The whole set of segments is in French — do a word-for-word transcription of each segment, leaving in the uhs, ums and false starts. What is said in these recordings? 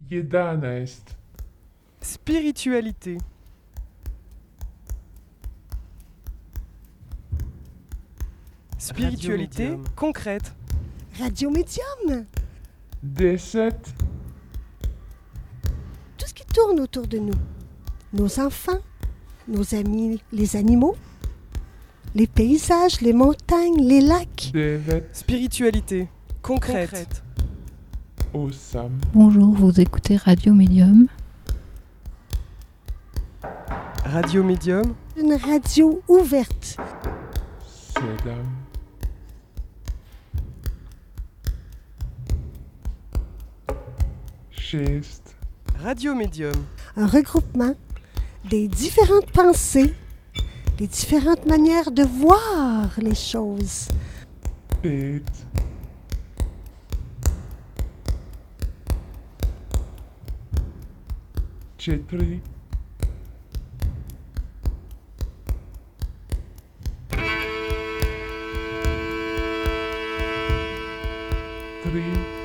Jedana est. Spiritualité. Spiritualité Radio Médium. concrète. Radio Médium. Deset. Tout ce qui tourne autour de nous. Nos enfants, nos amis, les animaux, les paysages, les montagnes, les lacs. Devet. Spiritualité concrète. Concrète. Osam. Bonjour, vous écoutez Radio Médium. Radio Médium. Une radio ouverte. Sedam. Šest. Radio Médium. Un regroupement des différentes pensées, des différentes manières de voir les choses. Pet. Četiri. Tri.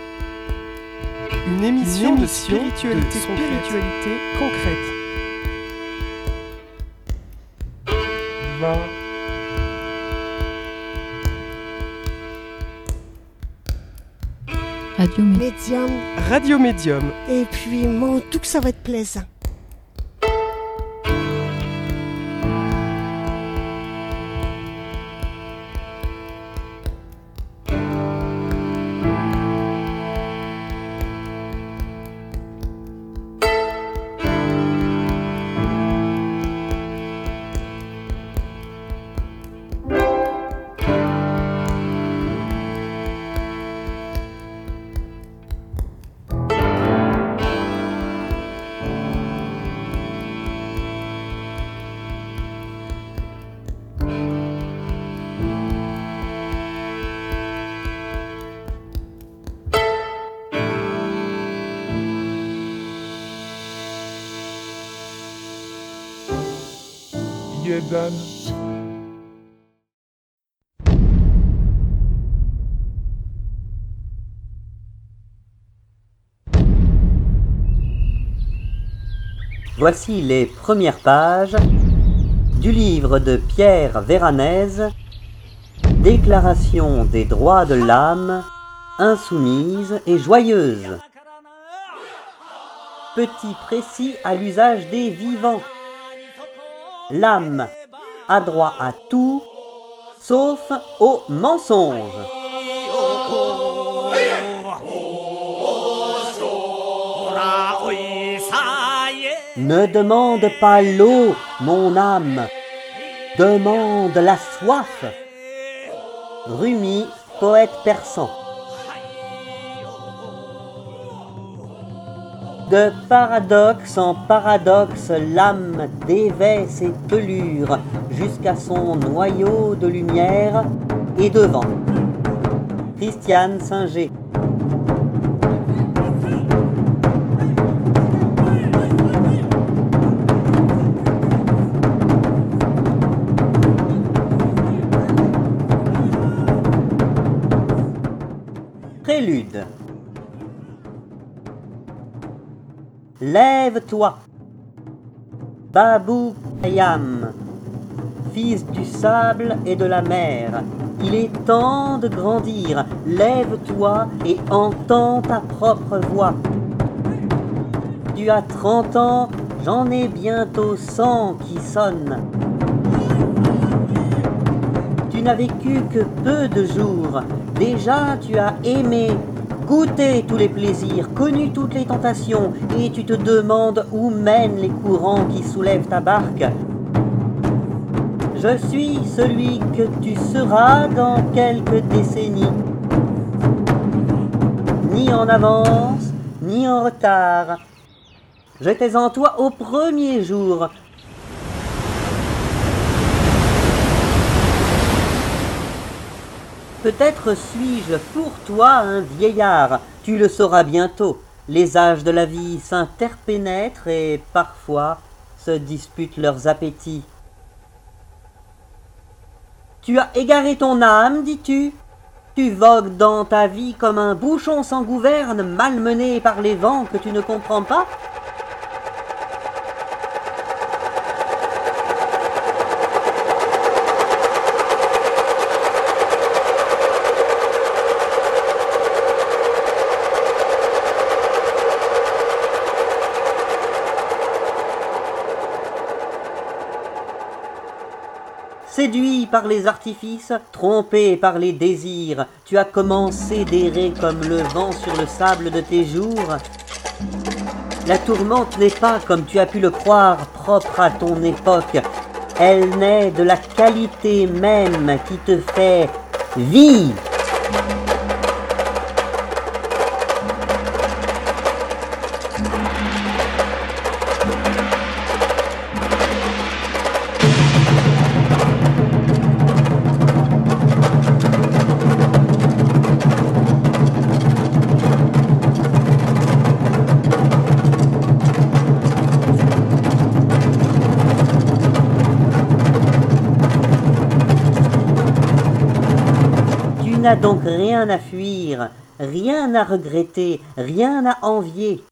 Une émission, Une de émission spiritualité, de spiritualité concrète. Dva. Radio Médium. Médium. Radio Médium. Et puis, mon tout que ça va être plaisant. Jedan. Voici les premières pages du livre de Pierre Véranèse, Déclaration des droits de l'âme, insoumise et joyeuse. Petit précis à l'usage des vivants. L'âme a droit à tout, sauf au mensonge. Ne demande pas l'eau, mon âme, demande la soif. Rumi, poète persan. De paradoxe en paradoxe, l'âme dévait ses pelures jusqu'à son noyau de lumière et de vent. Christiane Singer. Prélude. Lève-toi, Babou Khayyam, fils du sable et de la mer. Il est temps de grandir. Lève-toi et entends ta propre voix. Tu as trente ans, j'en ai bientôt cent qui sonnent. Tu n'as vécu que peu de jours. Déjà tu as aimé, goûté tous les plaisirs, connu toutes les tentations, et tu te demandes où mènent les courants qui soulèvent ta barque. Je suis celui que tu seras dans quelques décennies. Ni en avance, ni en retard. J'étais en toi au premier jour. Peut-être suis-je pour toi un vieillard, tu le sauras bientôt. Les âges de la vie s'interpénètrent et parfois se disputent leurs appétits. Tu as égaré ton âme, dis-tu? Tu vogues dans ta vie comme un bouchon sans gouverne, malmené par les vents que tu ne comprends pas? Séduit par les artifices, trompé par les désirs, tu as commencé d'errer comme le vent sur le sable de tes jours. La tourmente n'est pas, comme tu as pu le croire, propre à ton époque. Elle naît de la qualité même qui te fait vie. Tu n'as donc rien à fuir, rien à regretter, rien à envier.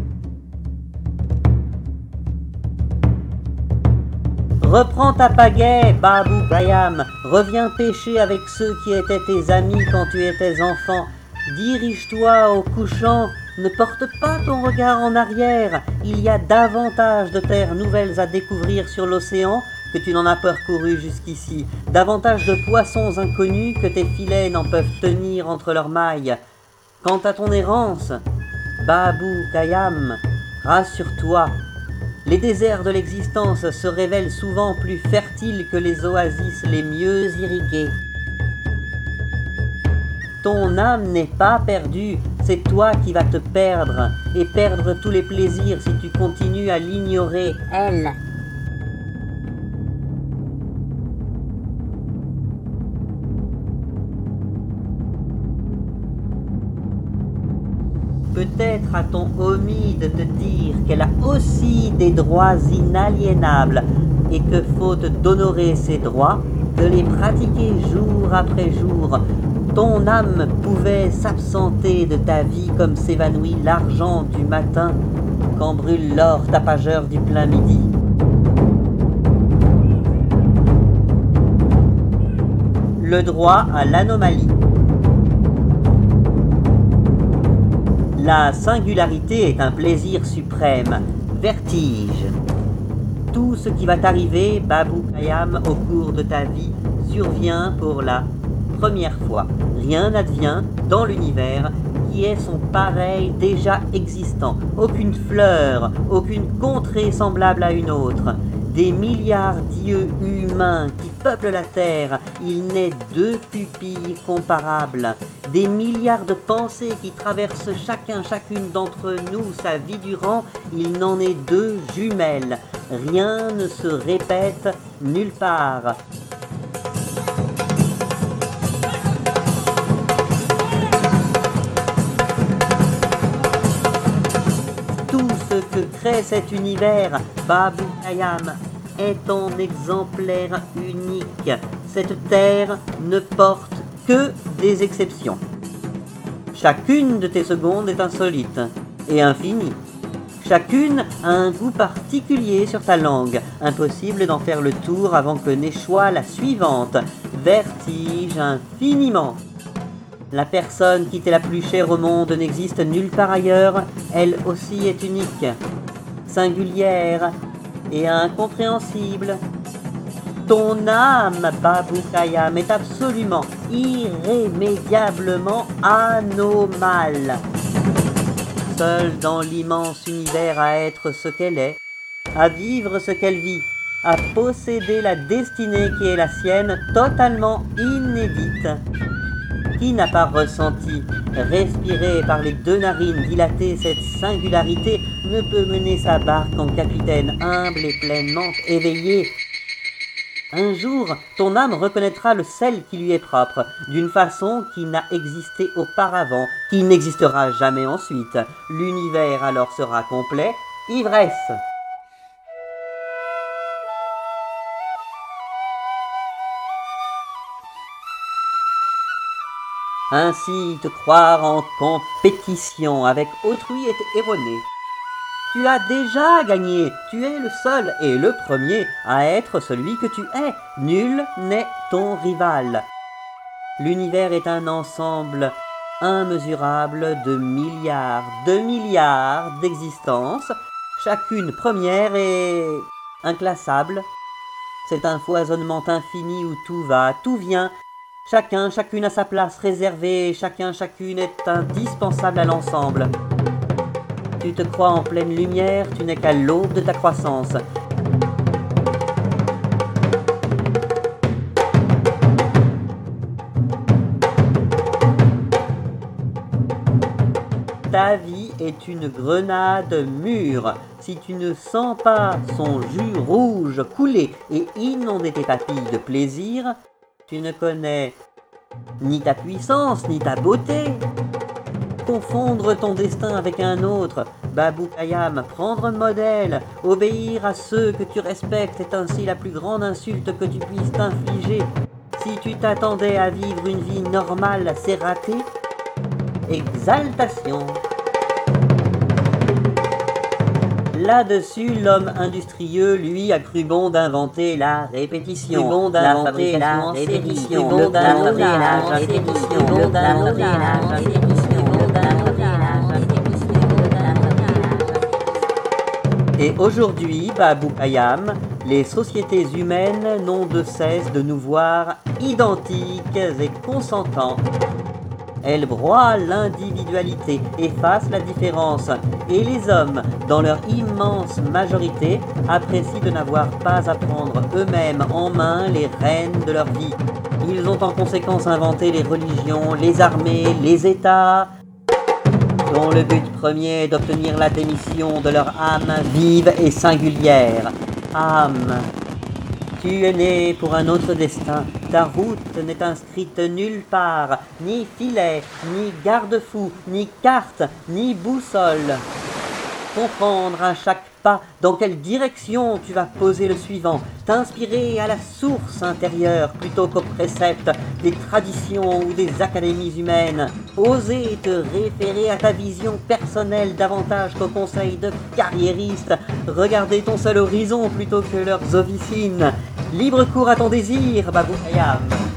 Reprends ta pagaie, Babou Khayyam, reviens pêcher avec ceux qui étaient tes amis quand tu étais enfant. Dirige-toi au couchant, ne porte pas ton regard en arrière, il y a davantage de terres nouvelles à découvrir sur l'océan que tu n'en as parcouru jusqu'ici, davantage de poissons inconnus que tes filets n'en peuvent tenir entre leurs mailles. Quant à ton errance, Babou Khayyam, rassure-toi, les déserts de l'existence se révèlent souvent plus fertiles que les oasis les mieux irriguées. Ton âme n'est pas perdue, c'est toi qui vas te perdre, et perdre tous les plaisirs si tu continues à l'ignorer, elle. Peut-être à ton omis de te dire qu'elle a aussi des droits inaliénables et que faute d'honorer ces droits, de les pratiquer jour après jour, ton âme pouvait s'absenter de ta vie comme s'évanouit l'argent du matin quand brûle l'or tapageur du plein midi. Le droit à l'anomalie. La singularité est un plaisir suprême, vertige. Tout ce qui va t'arriver, Babou Khayyam, au cours de ta vie, survient pour la première fois. Rien n'advient dans l'univers qui est son pareil déjà existant. Aucune fleur, aucune contrée semblable à une autre. Des milliards d'yeux humains qui peuplent la terre, il n'est deux pupilles comparables. Des milliards de pensées qui traversent chacun, chacune d'entre nous sa vie durant, il n'en est deux jumelles. Rien ne se répète nulle part. Tout ce que crée cet univers, Babou Khayyam, est ton exemplaire unique. Cette terre ne porte que des exceptions. Chacune de tes secondes est insolite et infinie. Chacune a un goût particulier sur ta langue. Impossible d'en faire le tour avant que n'échoie la suivante. Vertige infiniment. La personne qui t'est la plus chère au monde n'existe nulle part ailleurs. Elle aussi est unique, singulière et incompréhensible. Ton âme, Babou Khayyam, est absolument, irrémédiablement anomale. Seule dans l'immense univers à être ce qu'elle est, à vivre ce qu'elle vit, à posséder la destinée qui est la sienne, totalement inédite. Qui n'a pas ressenti, respirer par les deux narines dilatées cette singularité, ne peut mener sa barque en capitaine humble et pleinement éveillé. Un jour, ton âme reconnaîtra le sel qui lui est propre, d'une façon qui n'a existé auparavant, qui n'existera jamais ensuite. L'univers alors sera complet, ivresse. Ainsi, te croire en compétition avec autrui est erroné. Tu as déjà gagné, tu es le seul et le premier à être celui que tu es. Nul n'est ton rival. L'univers est un ensemble immesurable de milliards, de milliards d'existences, chacune première et inclassable. C'est un foisonnement infini où tout va, tout vient, chacun, chacune a sa place réservée, chacun, chacune est indispensable à l'ensemble. Tu te crois en pleine lumière, tu n'es qu'à l'aube de ta croissance. Ta vie est une grenade mûre. Si tu ne sens pas son jus rouge couler et inonder tes papilles de plaisir, tu ne connais ni ta puissance, ni ta beauté. Confondre ton destin avec un autre, Babou Khayyam, prendre modèle, obéir à ceux que tu respectes est ainsi la plus grande insulte que tu puisses t'infliger. Si tu t'attendais à vivre une vie normale, c'est raté. Exaltation. Là-dessus, l'homme industrieux, lui, a cru bon d'inventer la répétition. Bon d'inventer la répétition. Bon d'inventer la répétition. Bon d'inventer la répétition. Et aujourd'hui, Babou Khayyam, les sociétés humaines n'ont de cesse de nous voir identiques et consentants. Elles broient l'individualité, effacent la différence, et les hommes, dans leur immense majorité, apprécient de n'avoir pas à prendre eux-mêmes en main les rênes de leur vie. Ils ont en conséquence inventé les religions, les armées, les États, dont le but premier est d'obtenir la démission de leur âme vive et singulière. Âme, tu es né pour un autre destin. Ta route n'est inscrite nulle part, ni filet, ni garde-fou, ni carte, ni boussole. Comprendre à chaque pas dans quelle direction tu vas poser le suivant, t'inspirer à la source intérieure plutôt qu'aux préceptes des traditions ou des académies humaines, oser te référer à ta vision personnelle davantage qu'aux conseils de carriéristes, regarder ton seul horizon plutôt que leurs officines. Libre cours à ton désir, Babou Khayyam.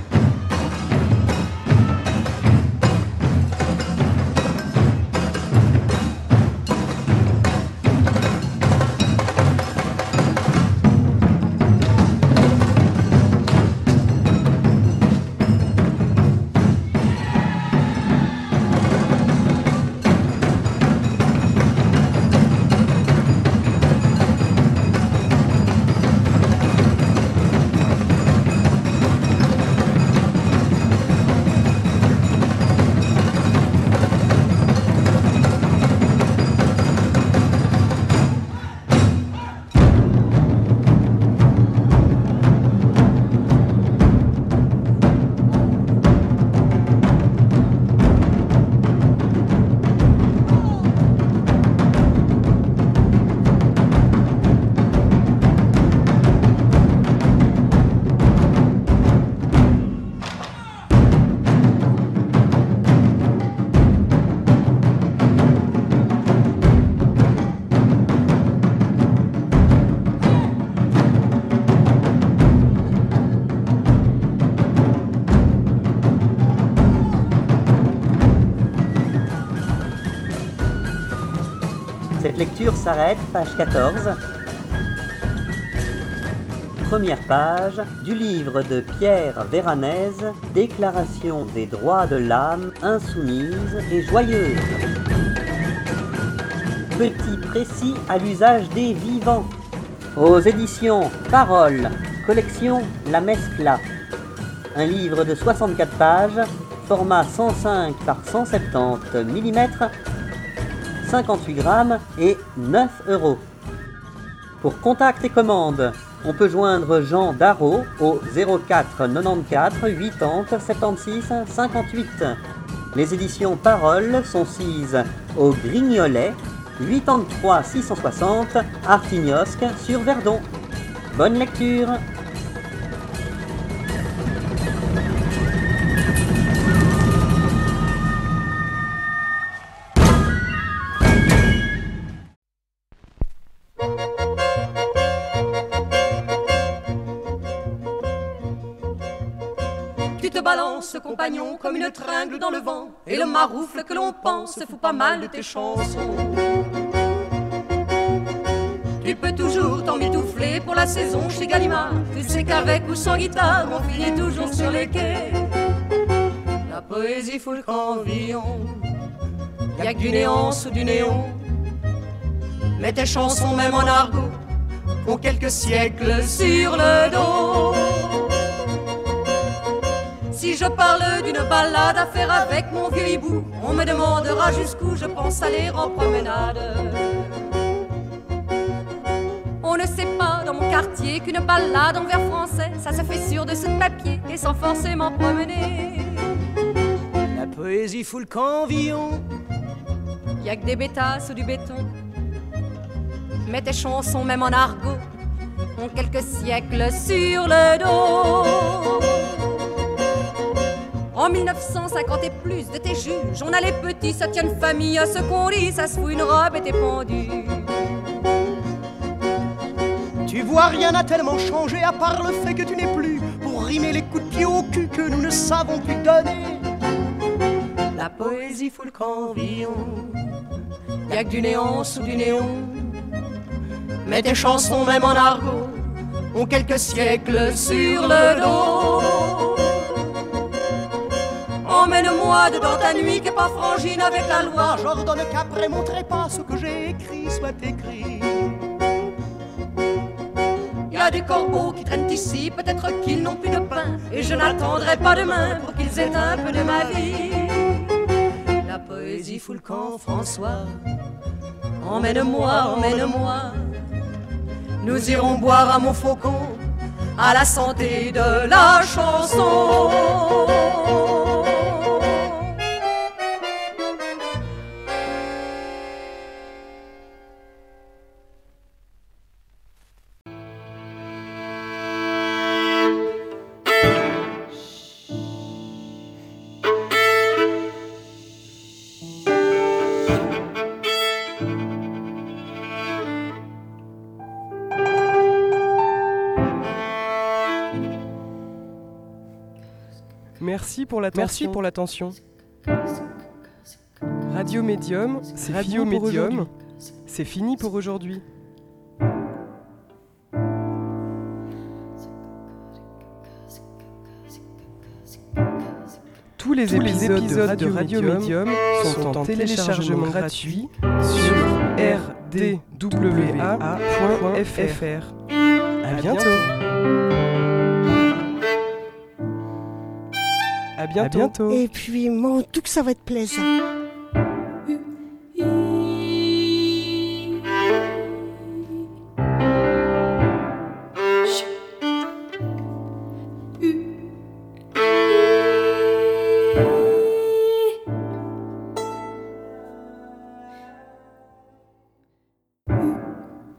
Cette lecture s'arrête, page quatorze. Première page du livre de Pierre Véranèse, Déclaration des droits de l'âme insoumise et joyeuse. Petit précis à l'usage des vivants. Aux éditions Parole, collection La Mescla. Un livre de soixante-quatre pages, format cent cinq par cent soixante-dix millimètres, cinquante-huit grammes et neuf euros. Pour contact et commande, on peut joindre Jean Darro au zéro quatre quatre-vingt-quatorze quatre-vingt-dix soixante-seize cinquante-huit. Les éditions Parole sont sises au Grignolet, quatre-vingt-trois six cent soixante, Artignosc sur Verdon. Bonne lecture! te balance, compagnon, comme une tringle dans le vent. Et le maroufle que l'on pense se fout pas mal de tes chansons. Tu peux toujours t'emmitoufler pour la saison chez Gallimard. Tu sais qu'avec ou sans guitare, on finit toujours sur les quais. La poésie fout le camp villon. Y'a que du néant sous du néon. Mais tes chansons, même en argot, ont quelques siècles sur le dos. Si je parle d'une balade à faire avec mon vieux hibou, on me demandera jusqu'où je pense aller en promenade. On ne sait pas dans mon quartier qu'une balade en vers français, ça se fait sur dessous de papier et sans forcément promener. La poésie fout le camp villon. Y'a que des bêtas sous du béton. Mais tes chansons, même en argot, ont quelques siècles sur le dos. En mille neuf cent cinquante et plus, de tes juges, on a les petits, ça tient une famille à ce qu'on dit, ça se fout une robe et t'es pendu. Tu vois, rien n'a tellement changé à part le fait que tu n'es plus pour rimer les coups de pied au cul que nous ne savons plus donner. La poésie fout le camp villon. Y'a que du néant sous du néon. Mais tes chansons, même en argot, ont quelques siècles sur le dos. Emmène-moi dedans ta nuit qui est pas frangine avec la loi. J'ordonne qu'après mon trépas ce que j'ai écrit soit écrit. Y a des corbeaux qui traînent ici, peut-être qu'ils n'ont plus de pain, et je n'attendrai pas demain pour qu'ils aient un peu de ma vie. La poésie fout le camp, François. Emmène-moi, emmène-moi. Nous irons boire à Montfaucon, à la santé de la chanson. Merci pour l'attention. Merci pour l'attention. Radio Médium, c'est Radio Médium, c'est fini pour aujourd'hui. Tous les, Tous épisodes, les épisodes de Radio Médium sont en téléchargement gratuit sur r d w a point f r. À bientôt. À bientôt. Et puis, mon tout que ça va être plaisant.